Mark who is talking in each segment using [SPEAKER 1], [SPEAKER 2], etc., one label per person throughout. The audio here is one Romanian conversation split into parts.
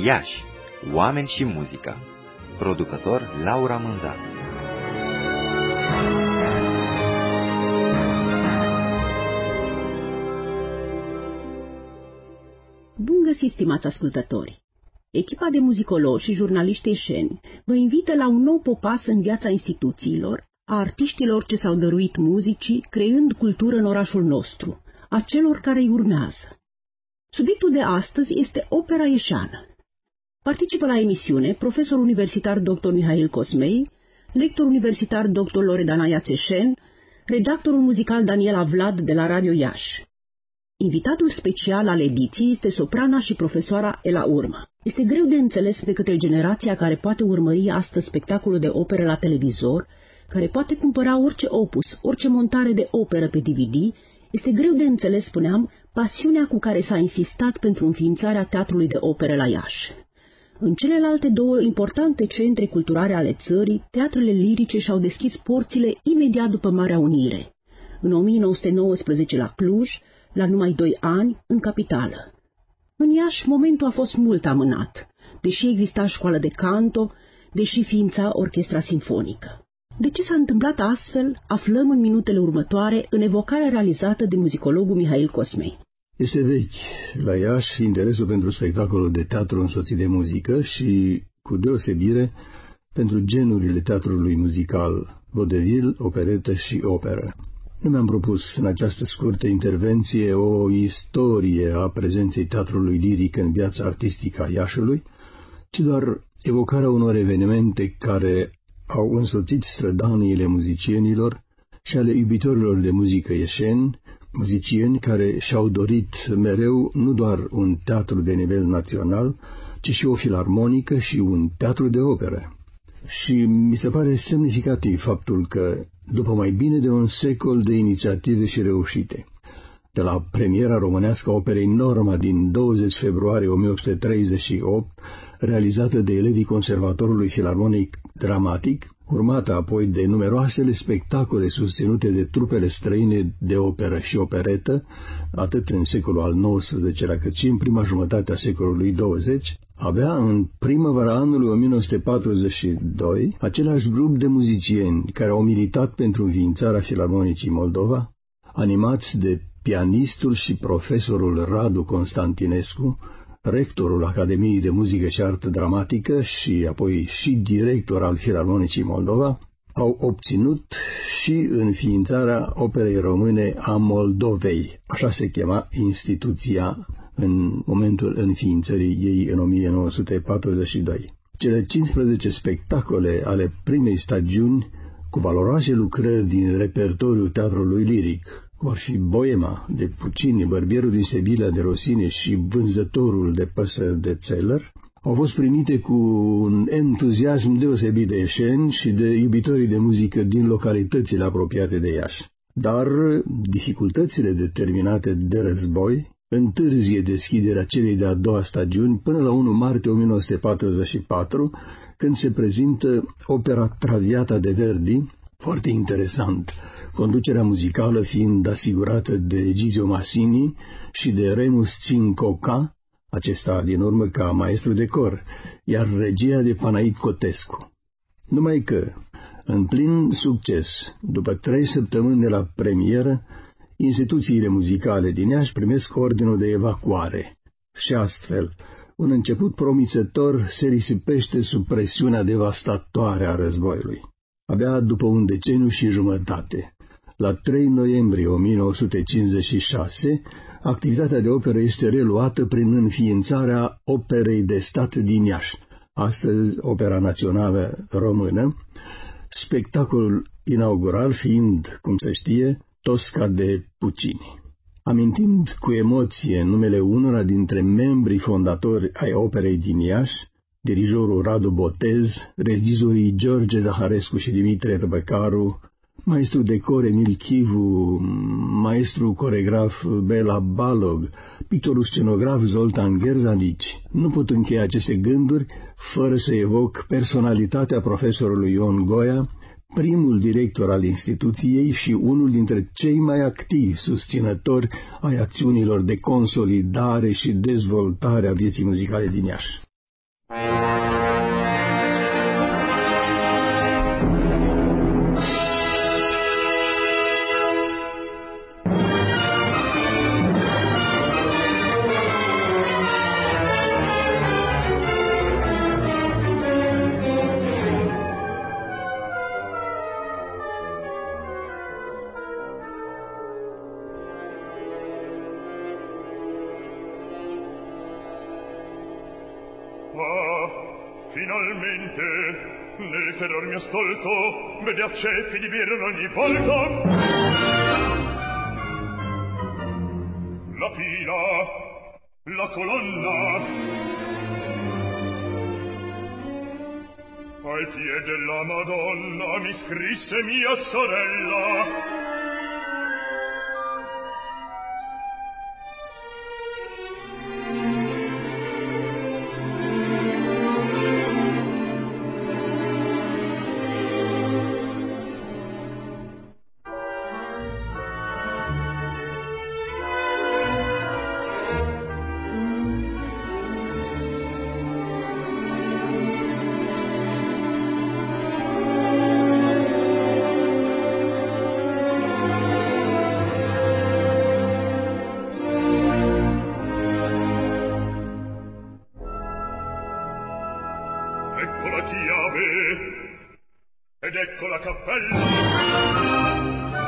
[SPEAKER 1] Iași, oameni și muzică. Producător Laura Mânzat.
[SPEAKER 2] Bun găsit, stimați ascultători! Echipa de muzicologi și jurnaliști ieșeni vă invită la un nou popas în viața instituțiilor, a artiștilor ce s-au dăruit muzicii, creând cultură în orașul nostru, a celor care îi urmează. Subiectul de astăzi este opera ieșeană. Participă la emisiune profesor universitar dr. Mihail Cosmei, lector universitar dr. Loredana Iațeșen, redactorul muzical Daniela Vlad de la Radio Iași. Invitatul special al ediției este soprana și profesoara Ela Urmă. Este greu de înțeles de către generația care poate urmări astăzi spectacolul de operă la televizor, care poate cumpăra orice opus, orice montare de operă pe DVD. Este greu de înțeles, spuneam, pasiunea cu care s-a insistat pentru înființarea teatrului de opere la Iași. În celelalte două importante centre culturale ale țării, teatrele lirice și-au deschis porțile imediat după Marea Unire. În 1919 la Cluj, la numai 2 ani, în capitală. În Iași, momentul a fost mult amânat, deși exista școală de canto, deși ființa orchestra simfonică. De ce s-a întâmplat astfel, aflăm în minutele următoare în evocarea realizată de muzicologul Mihail Cosmei.
[SPEAKER 3] Este vechi la Iași interesul pentru spectacolul de teatru însoțit de muzică și, cu deosebire, pentru genurile teatrului muzical, vodevil, operetă și operă. Nu mi-am propus în această scurtă intervenție o istorie a prezenței teatrului liric în viața artistică a Iașului, ci doar evocarea unor evenimente care au însoțit strădaniile muzicienilor și ale iubitorilor de muzică ieșeni, muzicieni care și-au dorit mereu nu doar un teatru de nivel național, ci și o filarmonică și un teatru de operă. Și mi se pare semnificativ faptul că, după mai bine de un secol de inițiative și reușite, de la premiera românească a operei Norma din 20 februarie 1838, realizată de elevii Conservatorului Filarmonic Dramatic, urmată apoi de numeroasele spectacole susținute de trupele străine de operă și operetă, atât în secolul al XIX-lea cât și în prima jumătate a secolului 20, abia în primăvara anului 1942, același grup de muzicieni care au militat pentru înființarea Filarmonicii Moldova, animați de pianistul și profesorul Radu Constantinescu, rectorul Academiei de Muzică și Artă Dramatică și apoi și director al Filarmonicii Moldova, au obținut și înființarea Operei Române a Moldovei, așa se chema instituția în momentul înființării ei în 1942. Cele 15 spectacole ale primei stagiuni, cu valoroase lucrări din repertoriul teatrului liric, cum ar fi Boema de Puccini, Bărbierul din Sevilla de Rossini și Vânzătorul de păsări de Zeller, au fost primite cu un entuziasm deosebit de ieșeni și de iubitorii de muzică din localitățile apropiate de Iași. Dar dificultățile determinate de război întârzie deschiderea celei de-a doua stagiuni până la 1 martie 1944, când se prezintă opera Traviata de Verdi, foarte interesant, conducerea muzicală fiind asigurată de Egizio Massini și de Remus Cincoca, acesta din urmă ca maestru de cor, iar regia de Panait Cotescu. Numai că, în plin succes, după 3 săptămâni de la premieră, instituțiile muzicale din Iași primesc ordinul de evacuare și astfel, un început promițător se risipește sub presiunea devastatoare a războiului. Abia după un deceniu și jumătate, la 3 noiembrie 1956, activitatea de operă este reluată prin înființarea Operei de Stat din Iași, astăzi Opera Națională Română, spectacolul inaugural fiind, cum se știe, Tosca de Puccini. Amintind cu emoție numele unora dintre membrii fondatori ai operei din Iași, dirijorul Radu Botez, regizorii George Zaharescu și Dimitrie Răbăcaru, maestru de cor Emil Chivu, maestru coregraf Bela Balog, pictorul scenograf Zoltan Gherzanici, nu pot încheia aceste gânduri fără să evoc personalitatea profesorului Ion Goia, primul director al instituției și unul dintre cei mai activi susținători ai acțiunilor de consolidare și dezvoltare a vieții muzicale din Iași.
[SPEAKER 4] Finalmente, nel terror mio stolto, vede a ceppi di birra ogni volta. La pila, la colonna, ai piedi della Madonna mi scrisse mia sorella. Ecco la chiave ed ecco la cappella.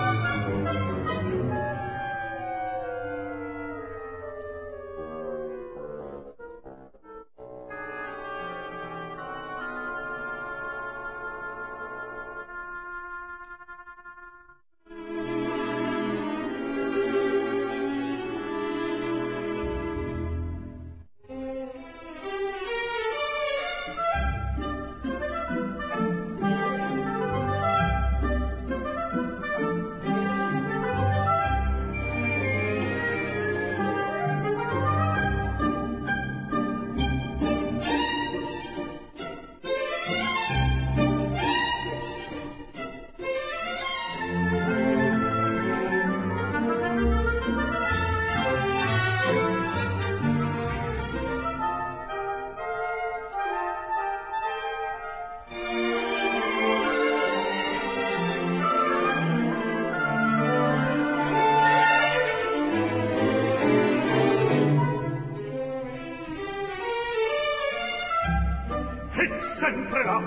[SPEAKER 4] Sempre là,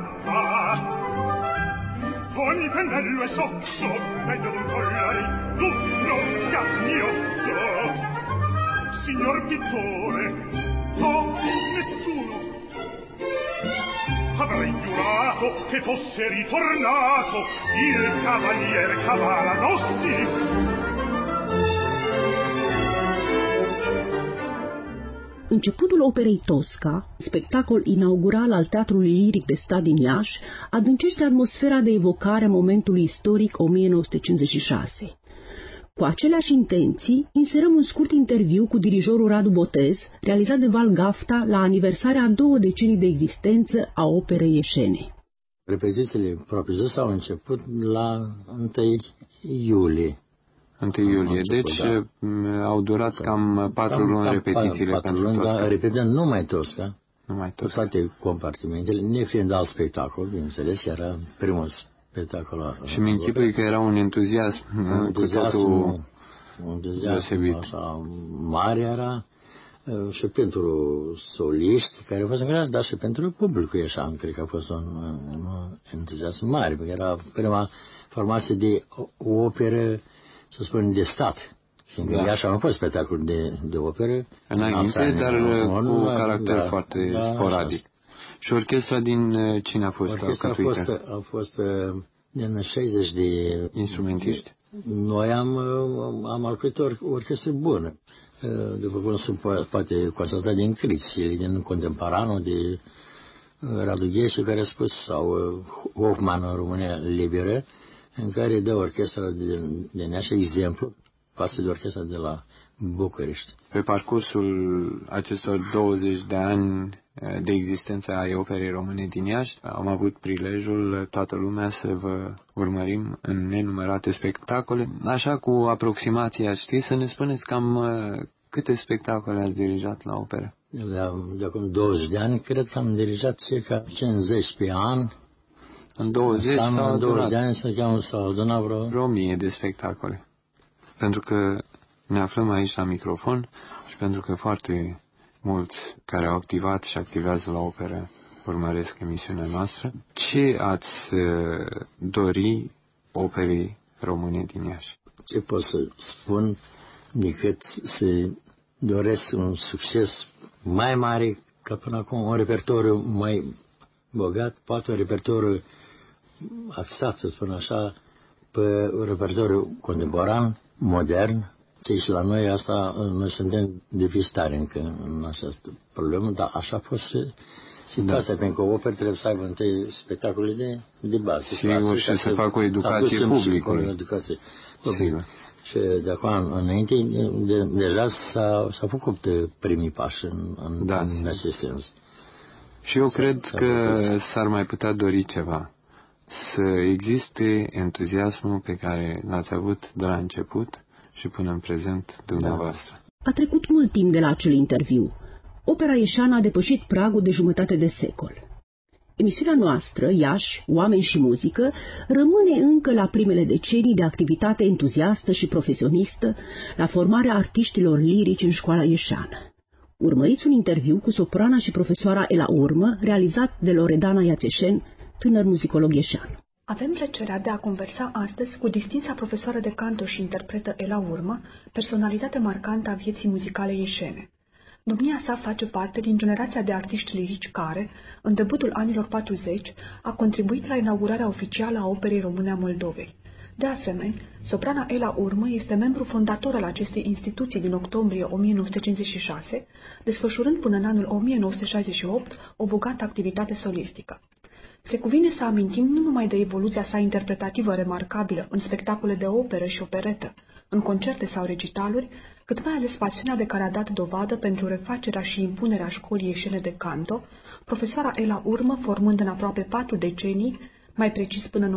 [SPEAKER 4] ogni pennello è sozzo, mezzo d'un collare, d'uno scagnozzo. Signor pittore, nessuno avrei giurato che fosse ritornato il cavalier Cavalanossi.
[SPEAKER 2] Începutul operei Tosca, spectacol inaugural al Teatrului Liric de Stat din Iași, adâncește atmosfera de evocare a momentului istoric 1956. Cu aceleași intenții, inserăm un scurt interviu cu dirijorul Radu Botez, realizat de Val Gafta la aniversarea a 2 decenii de existență a operei ieșene.
[SPEAKER 5] Repetițiile propriu-zise au început la 1 iulie.
[SPEAKER 6] 1 iulie. Deci au durat cam 4 luni repetițiile
[SPEAKER 5] 4 luni, dar repetăm numai Tosca.
[SPEAKER 6] Numai
[SPEAKER 5] Tosca. Cu toate compartimentele, nefiind alt spectacol, bineînțeles, că era primul spectacol.
[SPEAKER 6] Și mi-închipui că era un entuziasm cu totul deosebit.
[SPEAKER 5] Așa, mare era și pentru soliști care au fost încurajați, dar și pentru publicul ieșan. Cred că a fost un entuziasm mare, pentru că era prima formație de operă, să spunem, de stat. Și în Iași au fost spectacol de operă.
[SPEAKER 6] Înainte, dar cu caracter foarte sporadic. Și orchestra din cine a fost alcătuită?
[SPEAKER 5] A fost din 60 de
[SPEAKER 6] instrumentiști.
[SPEAKER 5] Noi am alcătuit o orchestră bună. După cum se poate constata din critici, din contemporanul de Radu Gheșu, care a spus, sau Hoffman în România Liberă, în care dă orchestra de Neașa exemplu față de orchestra de la București.
[SPEAKER 6] Pe parcursul acestor 20 de ani de existență a operei române din Iași, am avut prilejul, toată lumea, să vă urmărim în nenumărate spectacole. Așa, cu aproximația, știți, să ne spuneți cam câte spectacole ați dirijat la operă?
[SPEAKER 5] De acum 20 de ani, cred că am dirijat circa 50 pe an.
[SPEAKER 6] În 20
[SPEAKER 5] de ani s-au adunat vreo
[SPEAKER 6] 1000 de spectacole. Pentru că ne aflăm aici la microfon și pentru că foarte mulți care au activat și activează la operă urmăresc emisiunea noastră, ce ați dori operii române din Iași?
[SPEAKER 5] Ce pot să spun decât să doresc un succes mai mare ca până acum, un repertoriu mai bogat, poate un repertoriu axat, să spun așa, pe un repertoriu contemporan, modern. Și la noi asta, noi suntem deficitari încă în această problemă, dar așa a fost situația, pentru că opera trebuie să aibă întâi spectacole de bază.
[SPEAKER 6] Și să facă o educație publicului.
[SPEAKER 5] Sigur. Și de acum înainte, deja s-au făcut primii pași în acest sens.
[SPEAKER 6] Și eu cred că s-ar mai putea dori ceva. Să existe entuziasmul pe care l-ați avut de la început și până în prezent dumneavoastră.
[SPEAKER 2] A trecut mult timp de la acel interviu. Opera ieșeană a depășit pragul de jumătate de secol. Emisiunea noastră, Iași, Oameni și Muzică, rămâne încă la primele decenii de activitate entuziastă și profesionistă la formarea artiștilor lirici în școala ieșeană. Urmăriți un interviu cu soprana și profesoara Ela Urmă, realizat de Loredana Iațeșen, tânăr muzicolog ieșean.
[SPEAKER 7] Avem plăcerea de a conversa astăzi cu distința profesoară de canto și interpretă Ela Urmă, personalitate marcantă a vieții muzicale ieșene. Domnia sa face parte din generația de artiști lirici care, în debutul anilor 40, a contribuit la inaugurarea oficială a Operei Române a Moldovei. De asemenea, soprana Ela Urmă este membru fondator al acestei instituții din octombrie 1956, desfășurând până în anul 1968 o bogată activitate solistică. Se cuvine să amintim nu numai de evoluția sa interpretativă remarcabilă în spectacole de operă și operetă, în concerte sau recitaluri, cât mai ales pasiunea de care a dat dovadă pentru refacerea și impunerea școlii ieșene de canto, profesoara Ela Urmă formând în aproape 4 decenii, mai precis până în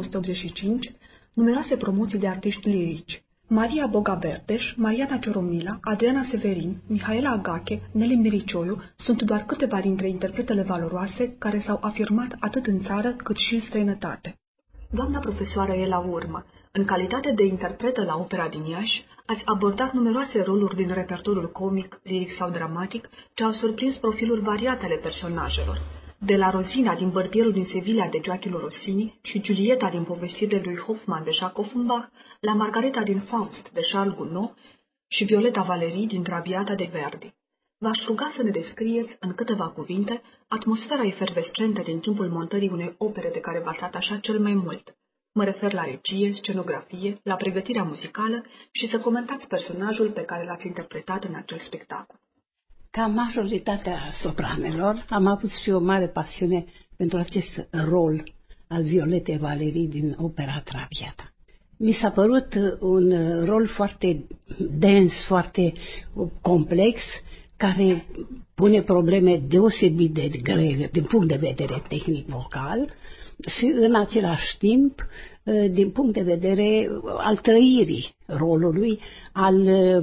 [SPEAKER 7] 1985, numeroase promoții de artiști lirici. Maria Boga Berdeș, Mariana Cioromila, Adriana Severin, Mihaela Agache, Neli Miricioiu sunt doar câteva dintre interpretele valoroase care s-au afirmat atât în țară cât și în străinătate. Doamna profesoară Ela Urmă, în calitate de interpretă la opera din Iași, ați abordat numeroase roluri din repertoriul comic, liric sau dramatic, ce au surprins profiluri variate ale personajelor, de la Rosina din Bărbierul din Sevilla de Gioachino Rossini și Giulietta din povestirile lui Hoffmann de Jacques Offenbach, la Margareta din Faust de Charles Gounod și Violeta Valerii din Traviata de Verdi. V-aș ruga să ne descrieți, în câteva cuvinte, atmosfera efervescentă din timpul montării unei opere de care v-ați atașat cel mai mult. Mă refer la regie, scenografie, la pregătirea muzicală și să comentați personajul pe care l-ați interpretat în acel spectacol.
[SPEAKER 8] Ca majoritatea sopranelor, am avut și o mare pasiune pentru acest rol al Violetei Valerii din opera Traviata. Mi s-a părut un rol foarte dens, foarte complex, care pune probleme deosebit de grele din punct de vedere tehnic-vocal și în același timp din punct de vedere al trăirii rolului, al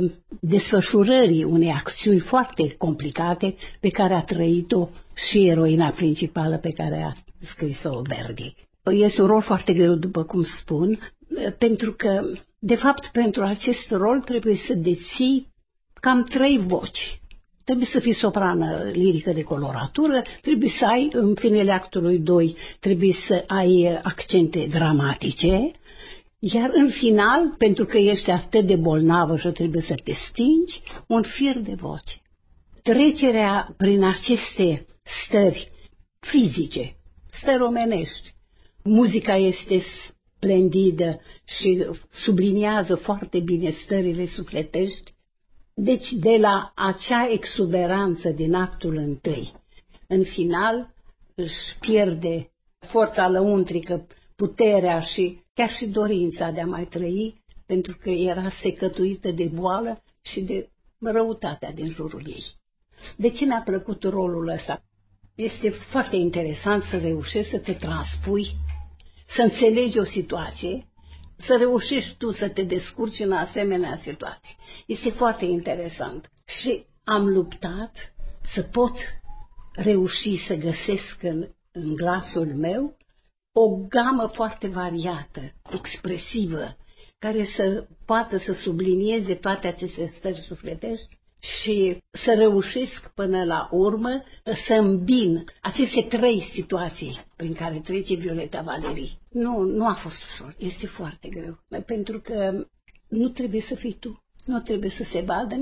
[SPEAKER 8] desfășurării unei acțiuni foarte complicate pe care a trăit-o și eroina principală pe care a scris-o Verdi. Este un rol foarte greu, după cum spun, pentru că, de fapt, pentru acest rol trebuie să deții cam 3 voci. Trebuie să fii soprană lirică de coloratură, trebuie să ai, în finele actului 2, trebuie să ai accente dramatice, iar în final, pentru că ești atât de bolnavă și trebuie să te stingi, un fir de voce. Trecerea prin aceste stări fizice, stări omenești, muzica este splendidă și subliniază foarte bine stările sufletești. Deci, de la acea exuberanță din actul întâi, în final își pierde forța lăuntrică, puterea și chiar și dorința de a mai trăi, pentru că era secătuită de boală și de răutatea din jurul ei. De ce mi-a plăcut rolul ăsta? Este foarte interesant să reușești să te transpui, să înțelegi o situație, să reușești tu să te descurci în asemenea situație. Este foarte interesant. Și am luptat să pot reuși să găsesc în glasul meu o gamă foarte variată, expresivă, care să poată să sublinieze toate aceste stări sufletești și să reușesc până la urmă să îmbin aceste 3 situații prin care trece Violeta Valerii. Nu a fost ușor, este foarte greu, pentru că nu trebuie să fii tu. Nu trebuie să se vadă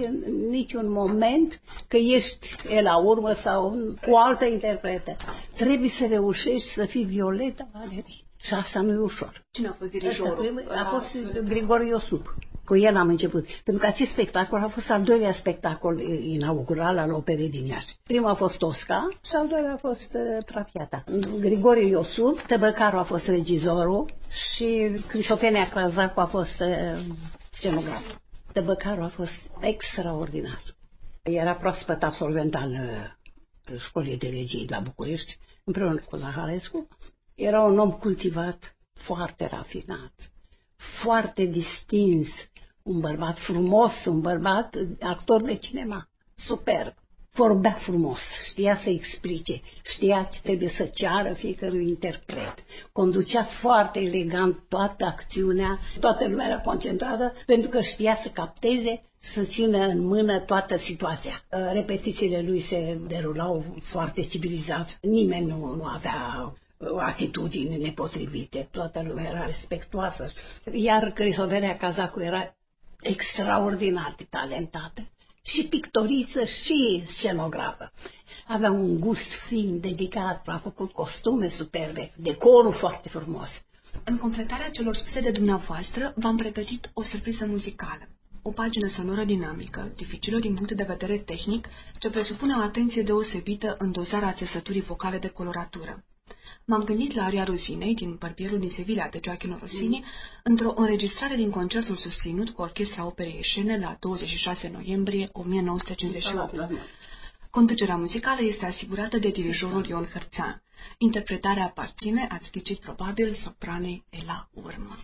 [SPEAKER 8] niciun moment că ești la urmă sau cu o altă interpretă. Trebuie să reușești să fii Violeta Valerii. Și asta nu e ușor.
[SPEAKER 7] Cine a fost dirijorul?
[SPEAKER 8] A fost Grigore Iosub. Cu el am început. Pentru că acest spectacol a fost al 2-lea spectacol inaugural al Operei din Iași. Primul a fost Tosca și al 2-lea a fost Traviata. Grigore Iosub, Tăbăcaru a fost regizorul și Crisopenia Crazacu a fost scenograf. Tăbăcaru a fost extraordinar. Era proaspăt absolvent al Școlii de Regie la București, împreună cu Zaharescu. Era un om cultivat, foarte rafinat, foarte distins, un bărbat frumos, un bărbat actor de cinema, superb. Vorbea frumos, știa să explice, știa ce trebuie să ceară fiecărui interpret. Conducea foarte elegant toată acțiunea, toată lumea era concentrată pentru că știa să capteze și să țină în mână toată situația. Repetițiile lui se derulau foarte civilizat, nimeni nu avea atitudini nepotrivite, toată lumea era respectuoasă. Iar Crisopenia Crazacu era extraordinar de talentată. Și pictoriță și scenografă. Avea un gust fin, dedicat, a făcut costume superbe, decorul foarte frumos.
[SPEAKER 7] În completarea celor spuse de dumneavoastră, v-am pregătit o surpriză muzicală. O pagină sonoră dinamică, dificilă din punct de vedere tehnic, ce presupune o atenție deosebită în dozarea țesăturii vocale de coloratură. M-am gândit la aria Rosinei din Barbierul din Sevilla de Gioachino Rossini într-o înregistrare din concertul susținut cu Orchestra Operei Eșene la 26 noiembrie 1958. Conducerea muzicală este asigurată de dirijorul Ion Hărțean. Interpretarea aparține, ați ghicit probabil, sopranei Ela Urmă.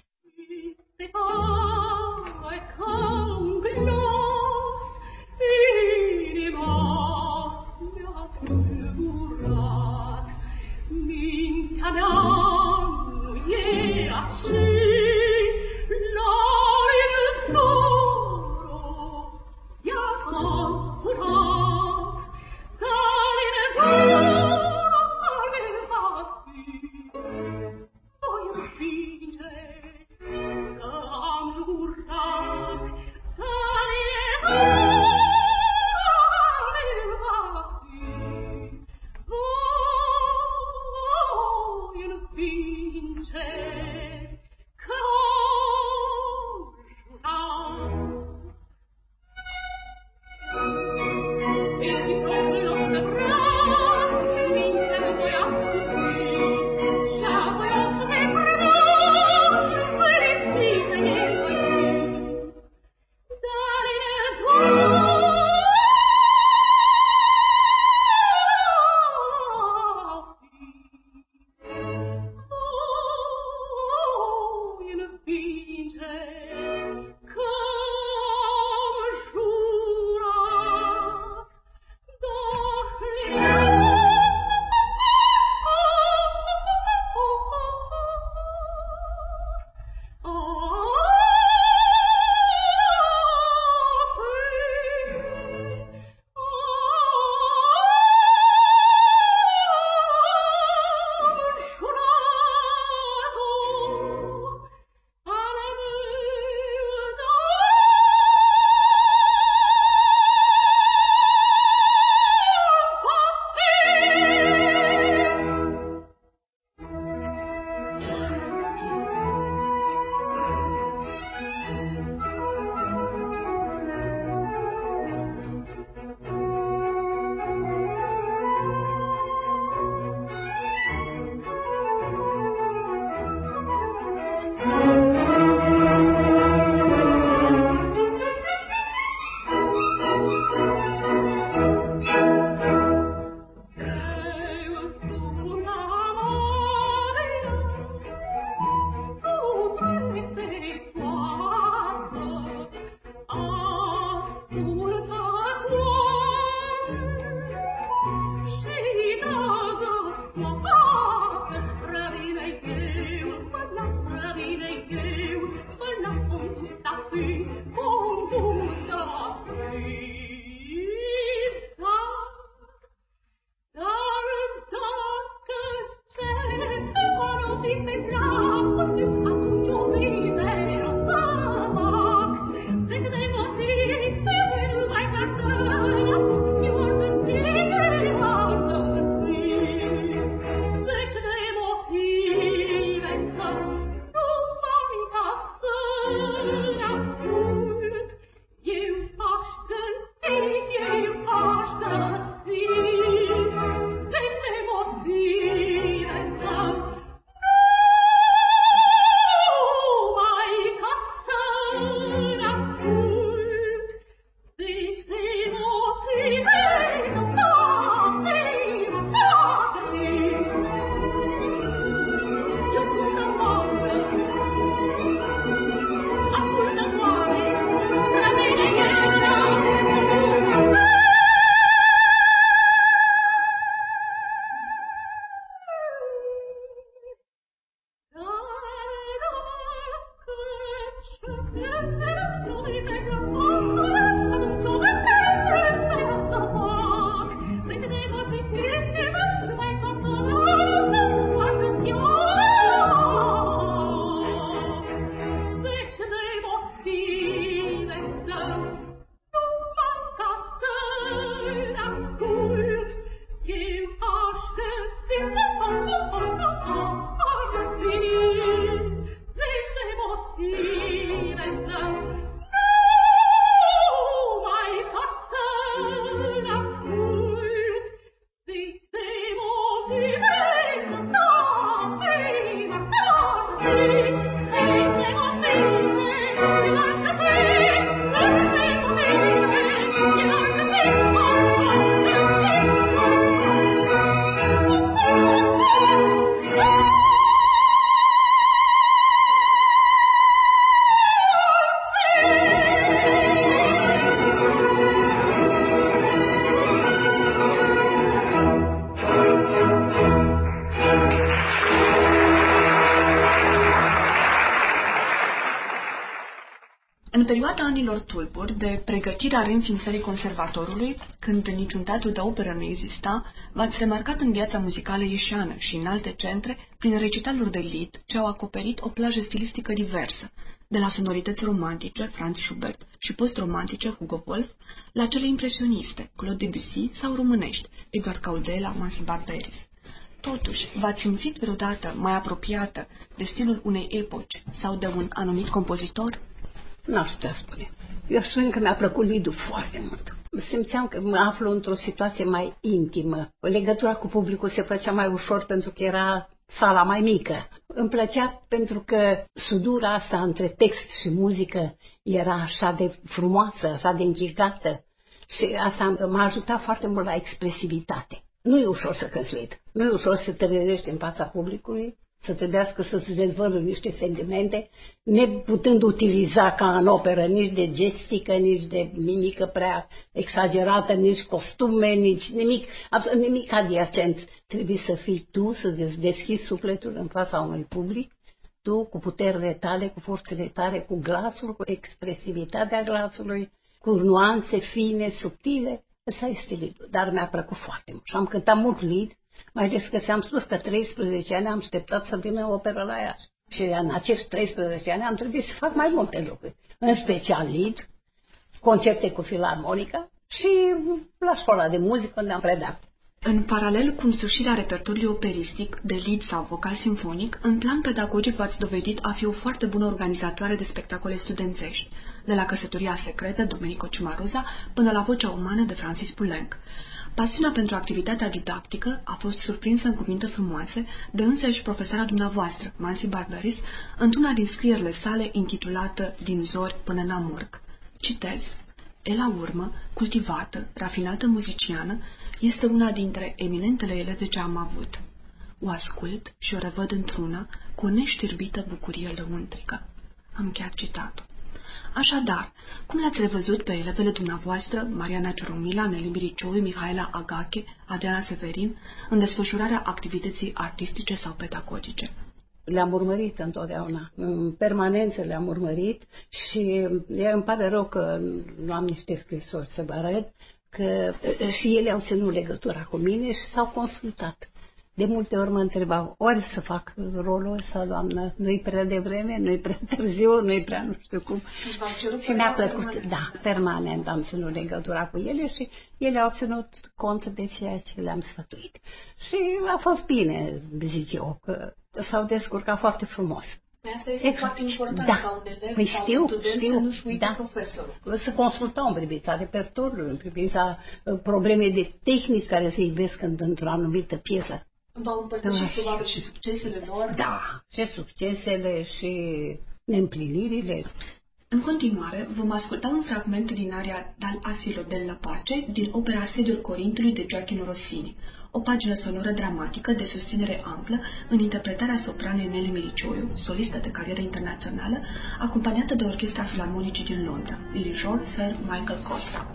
[SPEAKER 7] perioada anilor tulburi de pregătire a reînființării conservatorului, când niciun teatru de operă nu exista, v-ați remarcat în viața muzicală ieșeană și în alte centre prin recitaluri de lied ce au acoperit o plajă stilistică diversă, de la sonorități romantice, Franz Schubert, și post-romantice, Hugo Wolf, la cele impresioniste, Claude Debussy, sau românești, Edward Caudela, Mansi Barberis. Totuși, v-ați simțit vreodată mai apropiată de stilul unei epoci sau de un anumit compozitor?
[SPEAKER 8] N-aș putea spune. Eu spun că mi-a plăcut liedul foarte mult. Simțeam că mă aflu într-o situație mai intimă. Legătura cu publicul se făcea mai ușor pentru că era sala mai mică. Îmi plăcea pentru că sudura asta între text și muzică era așa de frumoasă, așa de închegată și asta m-a ajutat foarte mult la expresivitate. Nu e ușor să cânti lied. Nu e ușor să te trezești în fața publicului, să te dească să-ți dezvălui niște sentimente, neputând utiliza ca în operă nici de gestică, nici de mimică prea exagerată, nici costume, nici nimic, absolut nimic adiacent. Trebuie să fii tu, să-ți deschizi sufletul în fața unui public, tu cu puterile tale, cu forțele tale, cu glasul, cu expresivitatea glasului, cu nuanțe fine, subtile. Ăsta este liedul, dar mi-a plăcut foarte mult și am cântat mult lied, mai ales că ți-am spus că 13 ani am așteptat să vină opera la Iași. Și în acești 13 ani am trebuit să fac mai multe lucruri, în special lied, concerte cu filarmonica și la școala de muzică unde am predat.
[SPEAKER 7] În paralel cu însușirea repertoriului operistic, de lied sau vocal simfonic, în plan pedagogic v-ați dovedit a fi o foarte bună organizatoare de spectacole studențești, de la Căsătoria secretă, Domenico Cimaroza, până la Vocea umană de Francis Poulenc. Pasiunea pentru activitatea didactică a fost surprinsă în cuvinte frumoase de însăși profesoara dumneavoastră, Mansi Barberis, într-una din scrierile sale intitulată Din zori până la morg. Citez: "E la urmă, cultivată, rafinată muziciană, este una dintre eminentele eleve ce am avut. O ascult și o revăd într-una cu o neștirbită bucurie lăuntrică." Am încheiat citatul. Așadar, cum le-ați revăzut pe elevele dumneavoastră, Mariana Cioromila, Neli Miriciu, Mihaela Agache, Adriana Severin, în desfășurarea activității artistice sau pedagogice?
[SPEAKER 8] Le-am urmărit întotdeauna, în permanență le-am urmărit și îmi pare rău că nu am niște scrisori să vă arăt, că și ele au ținut legătura cu mine și s-au consultat. De multe ori mă întrebau, ori să fac rolul ăsta, doamnă, nu-i prea devreme, nu-i prea târziu, nu-i prea nu știu cum. Și mi-a plăcut, da, permanent am ținut legătura cu ele și ele au ținut cont de ceea ce le-am sfătuit. Și a fost bine, zic eu, că s-au descurcat foarte frumos.
[SPEAKER 7] Asta este foarte important, ca un elev sau un student să nu-și uite profesorul.
[SPEAKER 8] Să consultăm în privința repertoriului, în privința problemei de tehnici care se ivesc într-o anumită piesă.
[SPEAKER 7] V-au împărtășit probabil și succesele lor?
[SPEAKER 8] Da, și succesele și neîmplinirile.
[SPEAKER 7] În continuare, vom asculta un fragment din aria Dal asilo della pace din opera Asediul Corintului de Gioachino Rossini, o pagină sonoră dramatică de susținere amplă în interpretarea sopranei Neli Miriciu, solistă de carieră internațională, acompaniată de Orchestra Filarmonicii din Londra, dirijor Sir Michael Costa.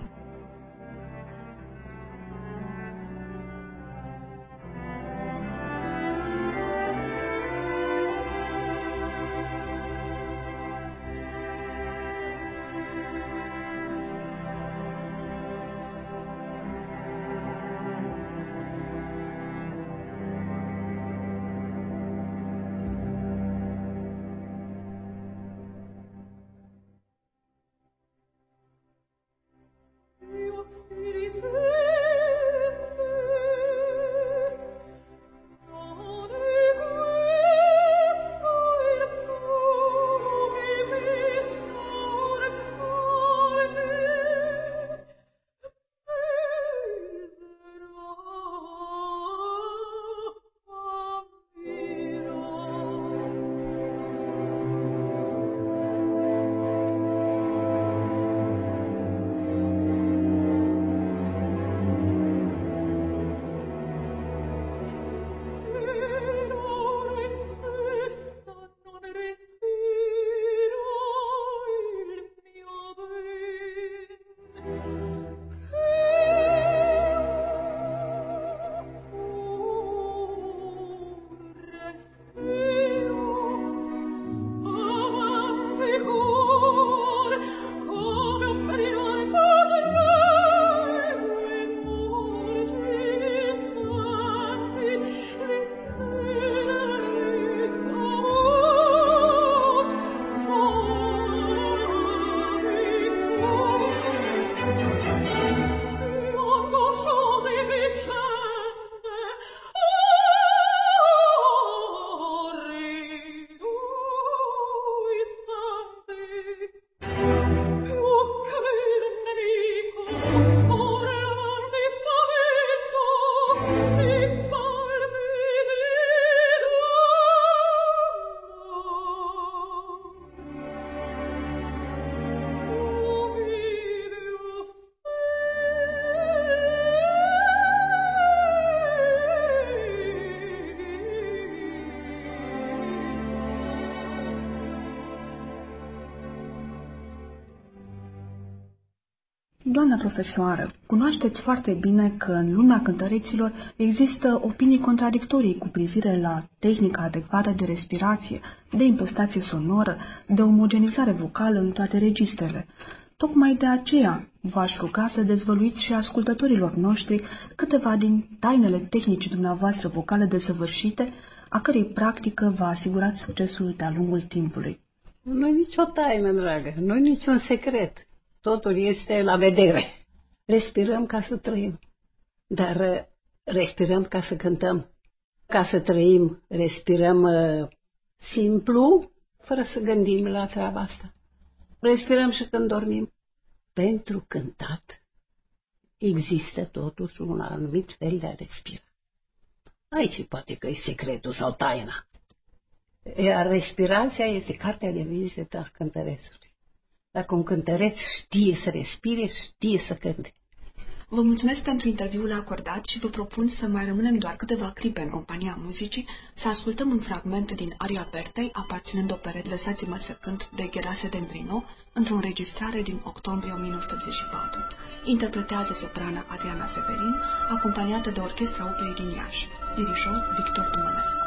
[SPEAKER 7] Doamna profesoară, cunoașteți foarte bine că în lumea cântăreților există opinii contradictorii cu privire la tehnica adecvată de respirație, de impostație sonoră, de omogenizare vocală în toate registrele. Tocmai de aceea v-aș ruga să dezvăluiți și ascultătorilor noștri câteva din tainele tehnicii dumneavoastră vocale desăvârșite, a cărei practică va asigura succesul de-a lungul timpului.
[SPEAKER 8] Nu-i nicio taină, dragă, nu-i niciun secret. Totul este la vedere. Respirăm ca să trăim, dar respirăm ca să cântăm. Ca să trăim, respirăm simplu, fără să gândim la treaba asta. Respirăm și când dormim. Pentru cântat există totuși un anumit fel de a respira. Aici poate că e secretul sau taina. Iar respirația este cartea de vizită a cântărețului. Dacă un cântăreț știe să respire, știe să cânte.
[SPEAKER 7] Vă mulțumesc pentru interviul acordat și vă propun să mai rămânem doar câteva clipe în compania muzicii, să ascultăm un fragment din Aria Bertei, aparținând operetei Lăsați-mă să cânt de Gherase Dendrino, într-o înregistrare din octombrie 1984. Interpretează soprana Adriana Severin, acompaniată de Orchestra Operei din Iași, dirijor Victor Dumănescu.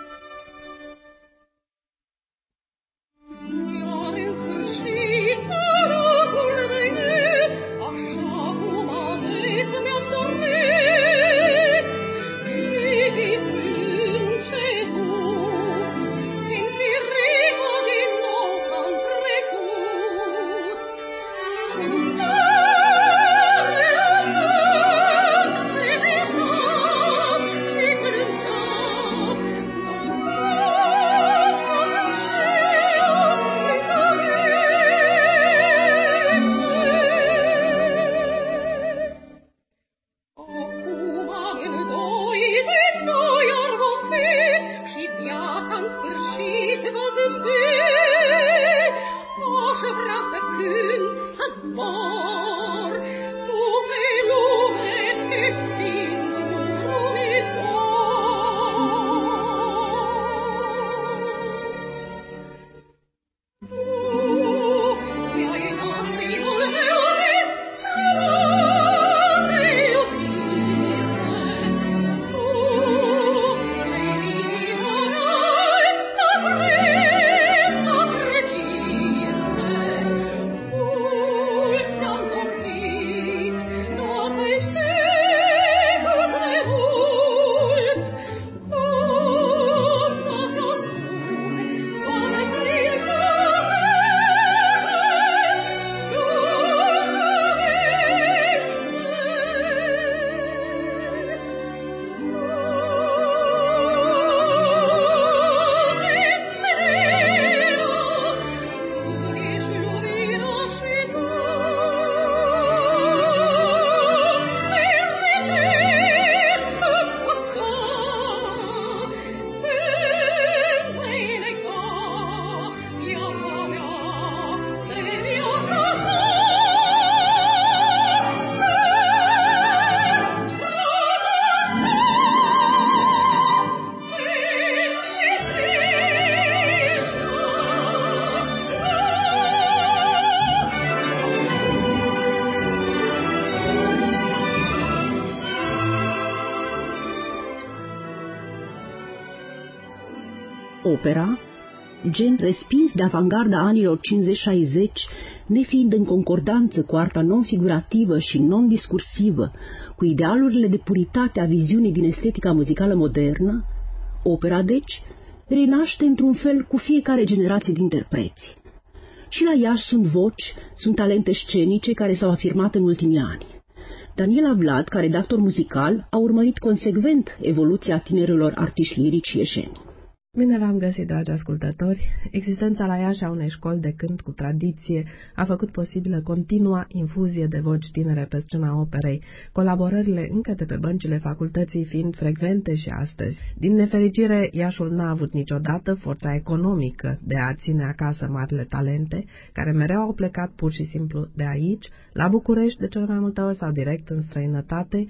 [SPEAKER 2] Opera, gen respins de avangarda anilor 50-60, nefiind în concordanță cu arta non-figurativă și non-discursivă, cu idealurile de puritate a viziunii din estetica muzicală modernă, opera, deci, renaște într-un fel cu fiecare generație de interpreți. Și la Iași sunt voci, sunt talente scenice care s-au afirmat în ultimii ani. Daniela Vlad, ca redactor muzical, a urmărit consecvent evoluția tinerilor artiști lirici ieșeni.
[SPEAKER 9] Bine v-am găsit, dragi ascultători! Existența la Iași a unei școli de cânt cu tradiție a făcut posibilă continua infuzie de voci tinere pe scena operei, colaborările încă de pe băncile facultății fiind frecvente și astăzi. Din nefericire, Iașul n-a avut niciodată forța economică de a ține acasă marile talente, care mereu au plecat pur și simplu de aici, la București de cele mai multe ori sau direct în străinătate,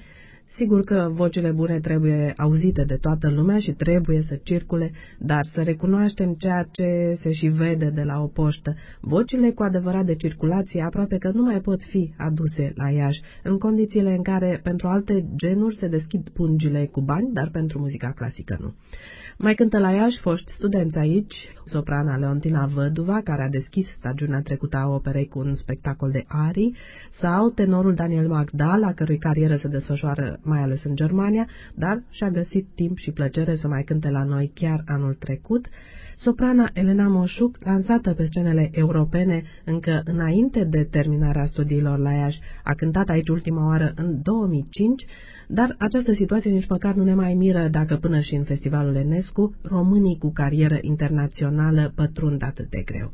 [SPEAKER 9] Sigur că vocile bune trebuie auzite de toată lumea și trebuie să circule, dar să recunoaștem ceea ce se și vede de la o poștă. Vocile cu adevărat de circulație aproape că nu mai pot fi aduse la Iași, în condițiile în care pentru alte genuri se deschid pungile cu bani, dar pentru muzica clasică nu. Mai cântă la Iași foști studenți aici, soprana Leontina Văduva, care a deschis stagiunea trecută a operei cu un spectacol de arii, sau tenorul Daniel Magdal, a cărui carieră se desfășoară mai ales în Germania, dar și-a găsit timp și plăcere să mai cânte la noi chiar anul trecut, soprana Elena Moșuc, lansată pe scenele europene încă înainte de terminarea studiilor la Iași, a cântat aici ultima oară în 2005, dar această situație nici măcar nu ne mai miră dacă până și în festivalul Enescu românii cu carieră internațională pătrund atât de greu.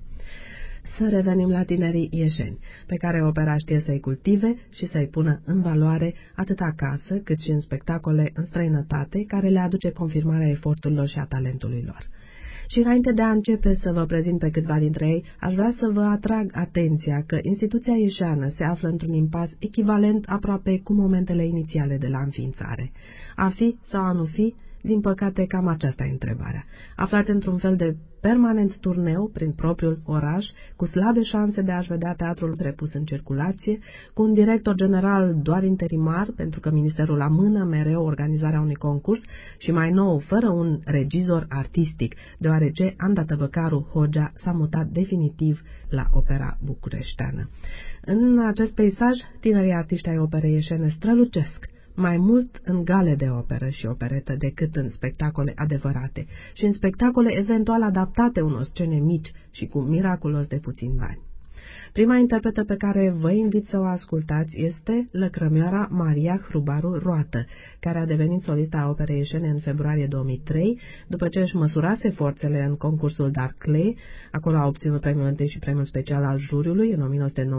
[SPEAKER 9] Să revenim la tinerii ieșeni, pe care opera știe să-i cultive și să-i pună în valoare atât acasă cât și în spectacole în străinătate, care le aduce confirmarea eforturilor și a talentului lor. Și înainte de a începe să vă prezint pe câțiva dintre ei, aș vrea să vă atrag atenția că instituția ieșeană se află într-un impas echivalent aproape cu momentele inițiale de la înființare. A fi sau a nu fi? Din păcate, cam aceasta e întrebarea. Aflați într-un fel de permanent turneu prin propriul oraș, cu slabe șanse de a-și vedea teatrul repus în circulație, cu un director general doar interimar, pentru că ministerul amână mereu organizarea unui concurs și mai nou, fără un regizor artistic, deoarece Anda Tăbăcaru Hogea s-a mutat definitiv la Opera Bucureșteană. În acest peisaj, tinerii artiști ai operei ieșene strălucesc, mai mult în gale de operă și operetă decât în spectacole adevărate și în spectacole eventual adaptate unor scene mici și cu miraculos de puțini bani. Prima interpretă pe care vă invit să o ascultați este lăcrămioara Maria Hrubaru Roată, care a devenit solista a Operei Ieșene în februarie 2003, după ce își măsurase forțele în concursul Darclay, acolo a obținut premiul întâi și premiul special al juriului în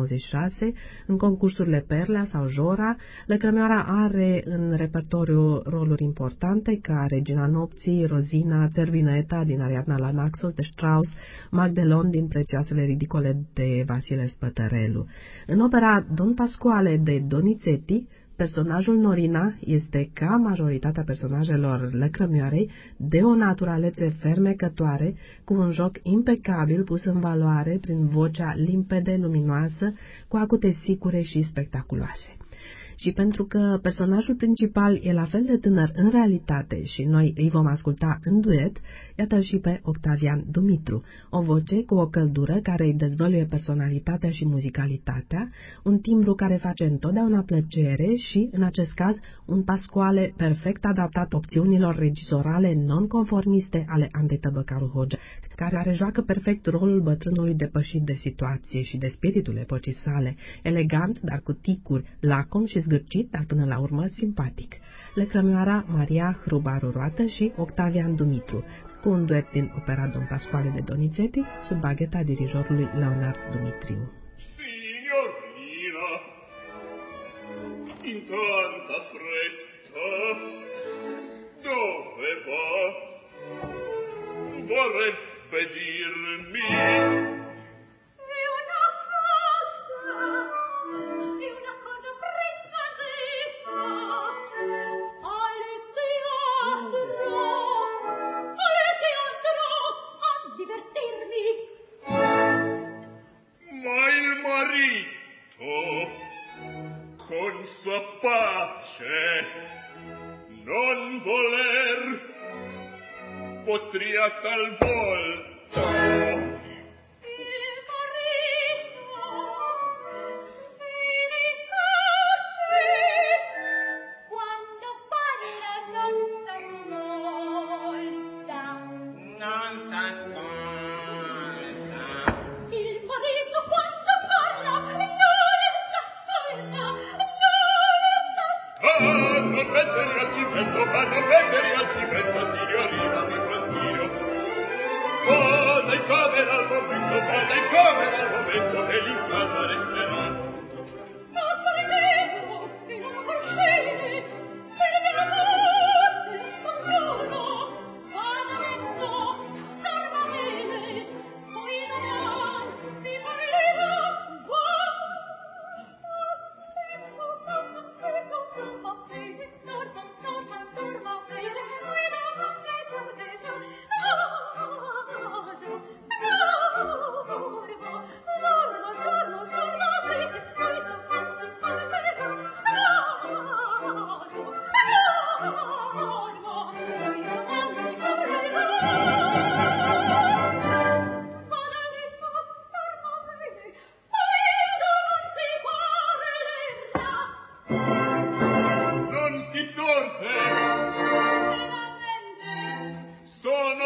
[SPEAKER 9] 1996, în concursurile Perlea sau Jora. Lăcrămioara are în repertoriu roluri importante ca Regina Nopții, Rozina, Țervineta din Ariadna la Naxos de Strauss, Magdelon din Prețioasele ridicole de Vasile Spătărelu. În opera Don Pasquale de Donizetti, personajul Norina este, ca majoritatea personajelor lăcrămioarei, de o naturalețe fermecătoare, cu un joc impecabil pus în valoare prin vocea limpede, luminoasă, cu acute sicure și spectaculoase. Și pentru că personajul principal e la fel de tânăr în realitate și noi îi vom asculta în duet, iată și pe Octavian Dumitru, o voce cu o căldură care îi dezvăluie personalitatea și muzicalitatea, un timbru care face întotdeauna plăcere și, în acest caz, un Pasquale perfect adaptat opțiunilor regizorale non-conformiste ale Andei Tăbăcaru Hogea, care joacă perfect rolul bătrânului depășit de situație și de spiritul epocii sale, elegant, dar cu ticuri, lacom și zgârcit, dar până la urmă simpatic. Lăcrămioara Maria Hrubaru Roată și Octavian Dumitru, cu un duet din opera Don Pasquale de Donizetti, sub bagheta dirijorului Leonard Dumitriu.
[SPEAKER 4] Signorina, in tanta fretta, dove va? Vorrebbe dirmi... Con sua pace non voler potria talvolta il marito in pace quando parla non s'ascolta il marito quando parla non mettere al cipetto, signorina, mi consiglio.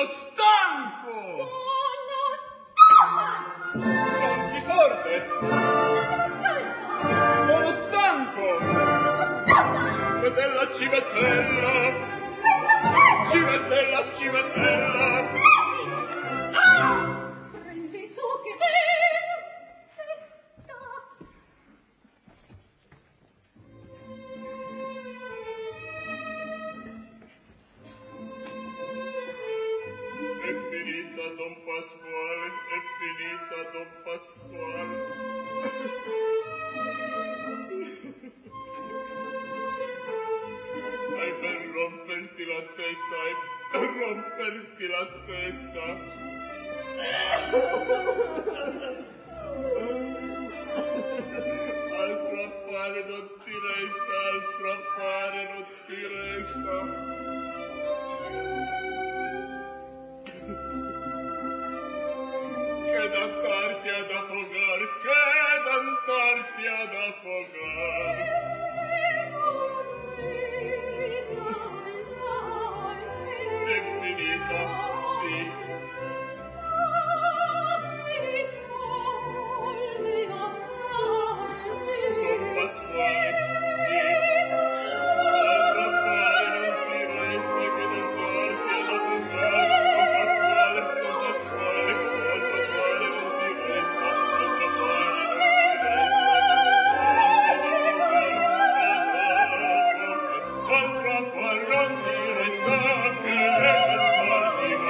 [SPEAKER 4] stanco! Non si sorte! Sono stanco! Civettella, civettella! Civettella, civettella!
[SPEAKER 10] Prendi su che vedo!
[SPEAKER 4] È finita, Don Pasquale, è finita, Don Pasquale. Hai per romperti la testa, hai per romperti la testa. Altro affare non ti resta, altro affare non ti resta. Che d'andarti ad affogar, che d'andarti ad affogar. È finita, sì. Don Pasquale, sì. Altro affare non ti resta che d'andarti ad affogar. Don Pasquale, Don Pasquale, altro affare non ti resta, altro affare non ti resta che d'andarti ad affogar. Altro affare non ti resta che d'andarti ad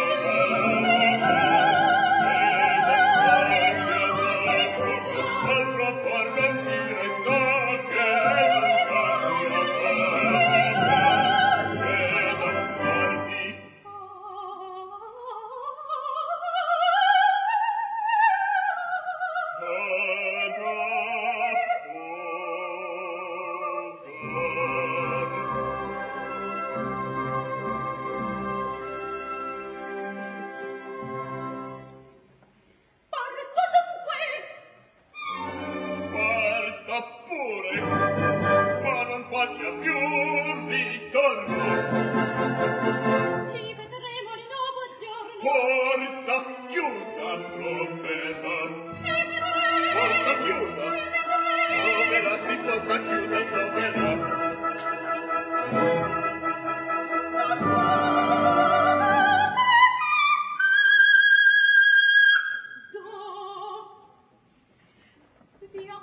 [SPEAKER 4] altro affare non ti resta che parta pure, ma non faccia più ritorno.
[SPEAKER 10] Ci vedremo di nuovo giorno.
[SPEAKER 4] Porta chiusa, troverà. Porta chiusa, troverà, sì, porta chiusa, troverà.
[SPEAKER 10] Via.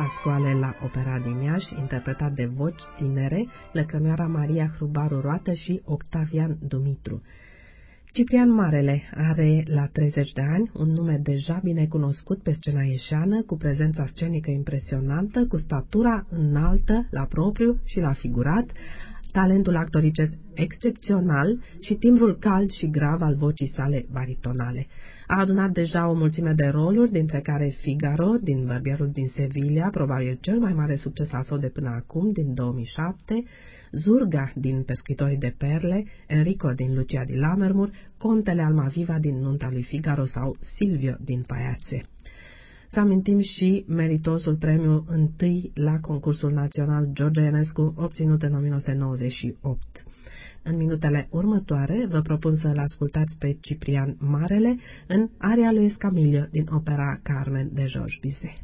[SPEAKER 9] Pascoale la Opera din Iași, interpretat de voci tinere, Lăcrămioara Maria Hrubaru Roată și Octavian Dumitru. Ciprian Marele are la 30 de ani un nume deja bine cunoscut pe scena ieșeană, cu prezența scenică impresionantă, cu statura înaltă la propriu și la figurat, talentul actoricesc excepțional și timbrul cald și grav al vocii sale baritonale. A adunat deja o mulțime de roluri, dintre care Figaro din Barbierul din Sevilla, probabil cel mai mare succes al său de până acum, din 2007, Zurga din Pescuitorii de Perle, Enrico din Lucia di Lammermoor, Contele Almaviva din Nunta lui Figaro sau Silvio din Paiațe. Să amintim și meritosul premiu întâi la concursul național George Enescu, obținut în 1998. În minutele următoare vă propun să-l ascultați pe Ciprian Marele în aria lui Escamillo din opera Carmen de Georges Bizet.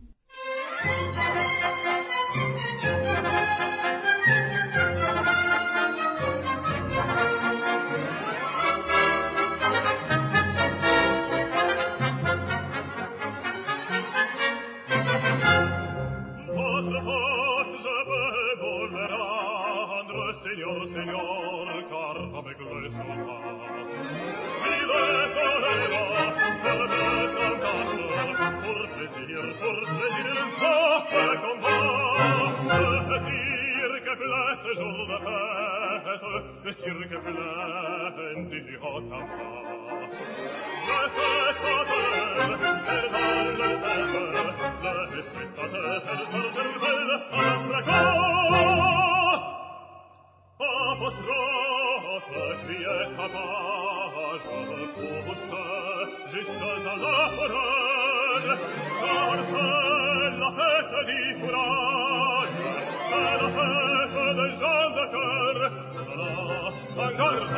[SPEAKER 4] Señor, señor, car avec le soir. Il est torero, elle me cantate, pour plaisir, il s'offre combat. Le cirque plein ce jour de fête, le cirque plein du haut-à-bas. Le spectateur, elle dans le tête, le spectateur, elle à la fracas. Apostrophe, criait capage, pousse jusqu'à la forêt, car c'est la fête du courage, c'est la fête des gens de cœur. En garde,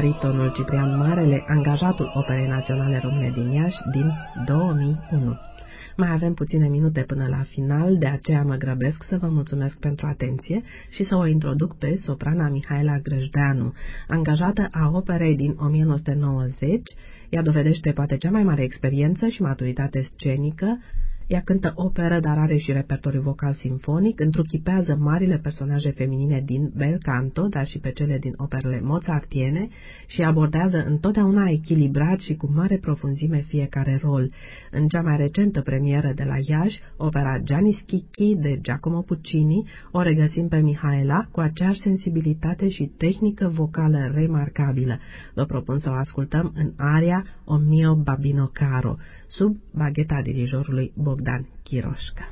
[SPEAKER 9] Baritonul Ciprian Marele, angajatul Operei Naționale Române din Iași din 2001. Mai avem puține minute până la final, de aceea mă grăbesc să vă mulțumesc pentru atenție și să o introduc pe soprana Mihaela Grăjdeanu, angajată a operei din 1990. Ea dovedește poate cea mai mare experiență și maturitate scenică. Ea cântă operă, dar are și repertoriu vocal simfonic, întruchipează marile personaje feminine din bel canto, dar și pe cele din operele mozartiene și abordează întotdeauna echilibrat și cu mare profunzime fiecare rol. În cea mai recentă premieră de la Iași, opera Gianni Schicchi de Giacomo Puccini, o regăsim pe Mihaela cu aceeași sensibilitate și tehnică vocală remarcabilă. Vă propun să o ascultăm în aria O mio babbino caro, sub bagheta dirijorului Bogdan Chiroșca.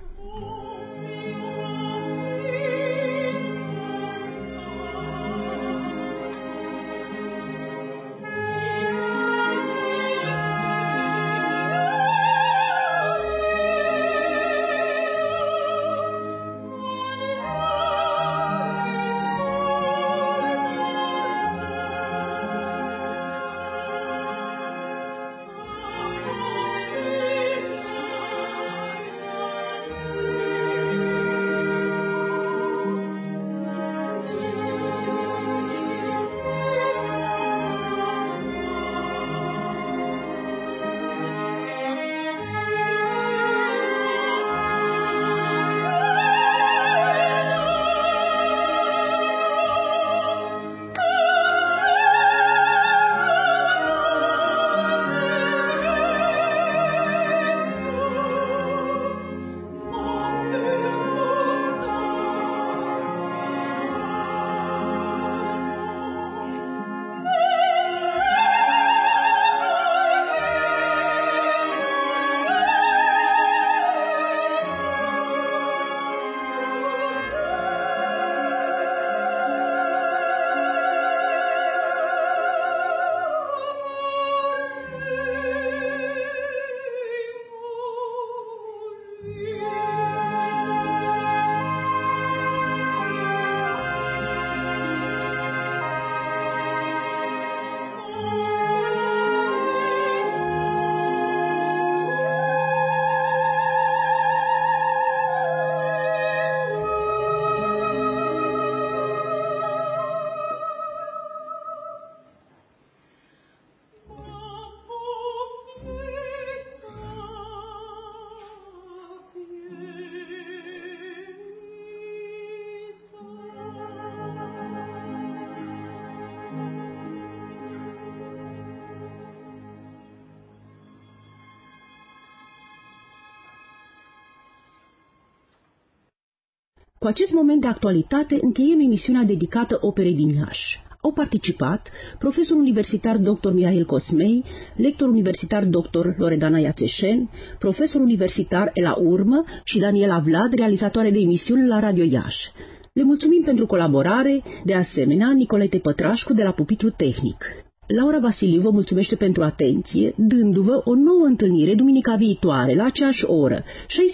[SPEAKER 2] Cu acest moment de actualitate încheiem emisiunea dedicată operei din Iași. Au participat profesor universitar dr. Mihail Cosmei, lector universitar dr. Loredana Iațeșen, profesor universitar Ela Urmă și Daniela Vlad, realizatoare de emisiuni la Radio Iași. Le mulțumim pentru colaborare, de asemenea Nicolete Pătrașcu de la Pupitru Tehnic. Laura Vasiliu vă mulțumește pentru atenție, dându-vă o nouă întâlnire duminica viitoare, la aceeași oră,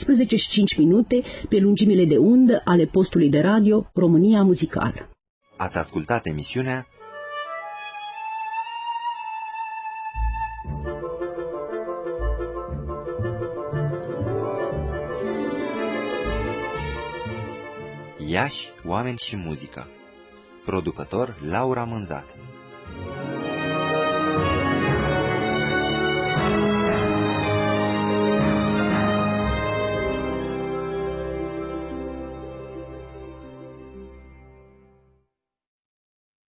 [SPEAKER 2] 16:05, pe lungimile de undă ale postului de radio România Muzical.
[SPEAKER 1] Ați ascultat emisiunea Iași, oameni și muzică. Producător Laura Mânzat.